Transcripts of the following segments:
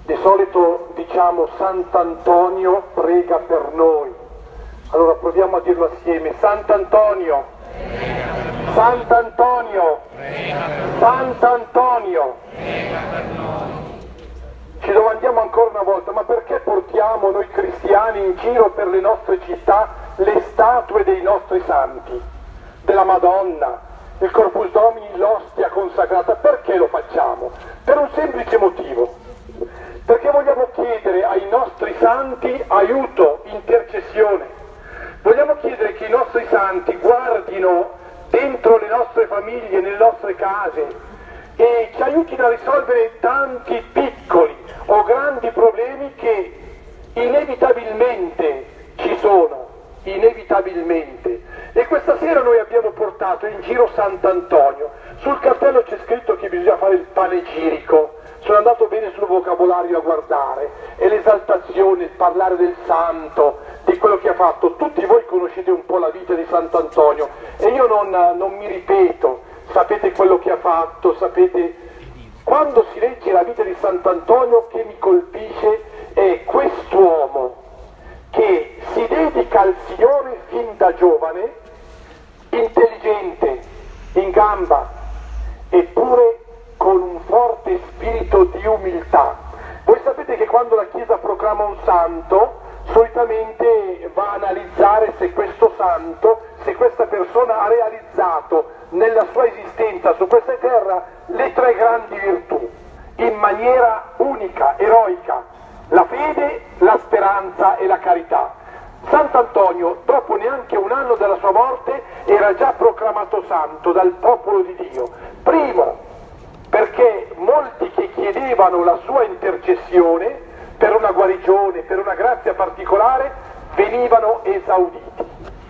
Di solito diciamo Sant'Antonio prega per noi. Allora proviamo a dirlo assieme. Sant'Antonio, Sant'Antonio, Sant'Antonio. Ci domandiamo ancora una volta, ma perché portiamo noi cristiani in giro per le nostre città le statue dei nostri santi, della Madonna, il Corpus Domini, l'ostia consacrata? Perché lo facciamo? Per un semplice motivo. Perché vogliamo chiedere ai nostri santi aiuto, intercessione. Vogliamo chiedere che i nostri santi guardino dentro le nostre famiglie, nelle nostre case e ci aiutino a risolvere tanti piccoli o grandi problemi che inevitabilmente ci sono, inevitabilmente. E questa sera noi abbiamo portato in giro Sant'Antonio. Sul cartello c'è scritto che bisogna fare il panegirico. Sono andato bene sul vocabolario a guardare, e l'esaltazione, il parlare del santo, di quello che ha fatto. Tutti voi conoscete un po' la vita di Sant'Antonio e io non mi ripeto, sapete quello che ha fatto, sapete. Quando si legge la vita di Sant'Antonio, che mi colpisce è quest'uomo che si dedica al Signore fin da giovane, intelligente, in gamba, eppure con un forte spirito di umiltà. Voi sapete che quando la Chiesa proclama un santo, solitamente va a analizzare se questo santo, se questa persona ha realizzato nella sua esistenza su questa terra le tre grandi virtù, in maniera unica, eroica: la fede, la speranza e la carità. Sant'Antonio, dopo neanche un anno dalla sua morte, era già proclamato santo dal popolo di Dio. Primo, perché molti che chiedevano la sua intercessione per una guarigione, per una grazia particolare, venivano esauditi.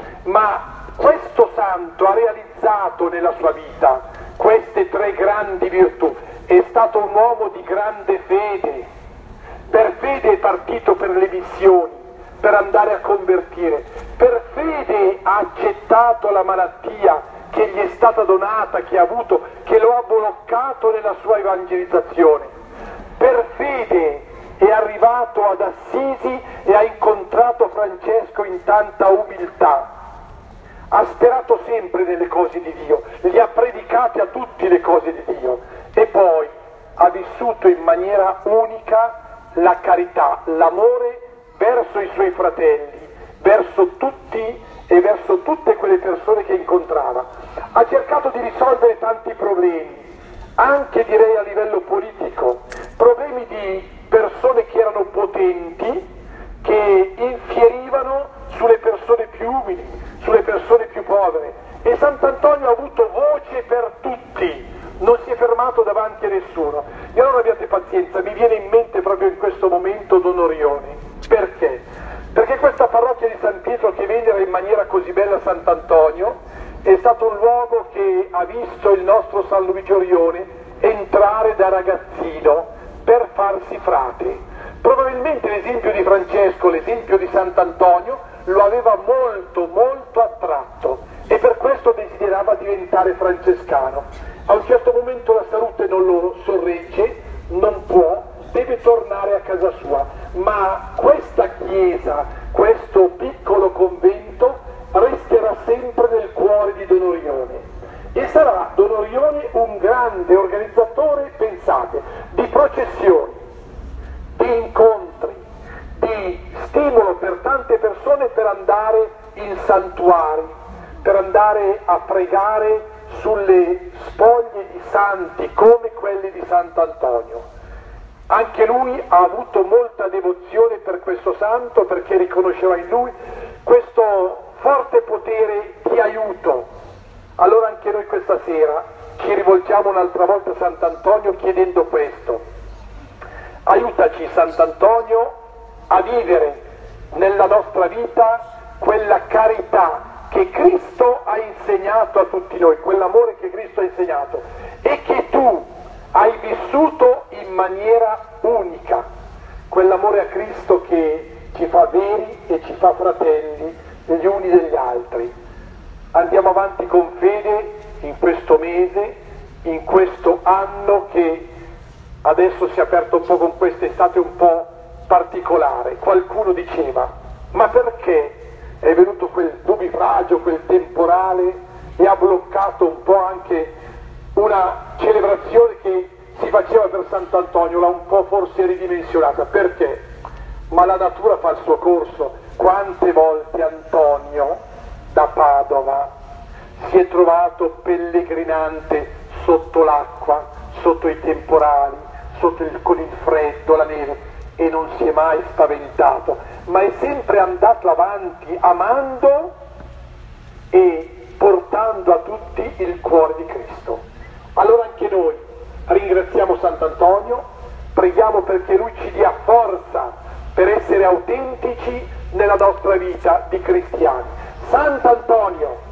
Ma questo santo ha realizzato nella sua vita queste tre grandi virtù. È stato un uomo di grande fede. Per fede è partito per le missioni, per andare a convertire. Per fede ha accettato la malattia che gli è stata donata, che ha avuto, che lo ha bloccato nella sua evangelizzazione. Per fede è arrivato ad Assisi e ha incontrato Francesco in tanta umiltà. Ha sperato sempre nelle cose di Dio, li ha predicate a tutti le cose di Dio, e poi ha vissuto in maniera unica la carità, l'amore verso i suoi fratelli, verso tutti e verso tutte quelle persone che incontrava. Ha cercato di risolvere tanti problemi, anche direi a livello politico, problemi di persone che erano potenti, che infierivano sulle persone più umili, sulle persone più povere. E Sant'Antonio ha avuto voce per tutti, non si è fermato davanti a nessuno. E allora abbiate pazienza, mi viene in mente proprio in questo momento Don Orione. Perché? Perché questa parrocchia di San Pietro, che venera in maniera così bella Sant'Antonio, è stato un luogo che ha visto il nostro San Luigi Orione entrare da ragazzino per farsi frate. Probabilmente l'esempio di Francesco, l'esempio di Sant'Antonio lo aveva molto molto attratto e per questo desiderava diventare francescano. A un certo momento la salute non lo sorregge, non può, deve tornare a casa sua, ma questa chiesa, questo piccolo convento resterà sempre nel cuore di Don Orione. E sarà Don Orione un grande organizzatore, pensate, di processioni, di incontri, di stimolo per tante persone per andare in santuari, per andare a pregare sulle spoglie di santi come quelle di Sant'Antonio. Anche lui ha avuto molta devozione per questo santo, perché riconosceva in lui questo forte potere di aiuto. Allora anche noi questa sera ci rivolgiamo un'altra volta a Sant'Antonio chiedendo questo: aiutaci Sant'Antonio a vivere nella nostra vita quella carità che Cristo ha insegnato a tutti noi, quell'amore che Cristo ha insegnato e che tu hai vissuto in maniera unica, quell'amore a Cristo che ci fa veri e ci fa fratelli gli uni degli altri. Andiamo avanti con fede in questo mese, in questo anno che adesso si è aperto un po' con quest'estate un po' particolare. Qualcuno diceva, ma perché è venuto quel nubifragio, quel temporale e ha bloccato un po' anche una celebrazione che si faceva per Sant'Antonio, l'ha un po' forse ridimensionata? Perché? Ma la natura fa il suo corso. Quante volte Antonio da Padova si è trovato pellegrinante sotto l'acqua, sotto i temporali, con il freddo, la neve, e non si è mai spaventato, ma è sempre andato avanti amando e portando a tutti il cuore di Cristo. Allora anche noi ringraziamo Sant'Antonio, preghiamo perché lui ci dia forza per essere autentici nella nostra vita di cristiani. Sant'Antonio,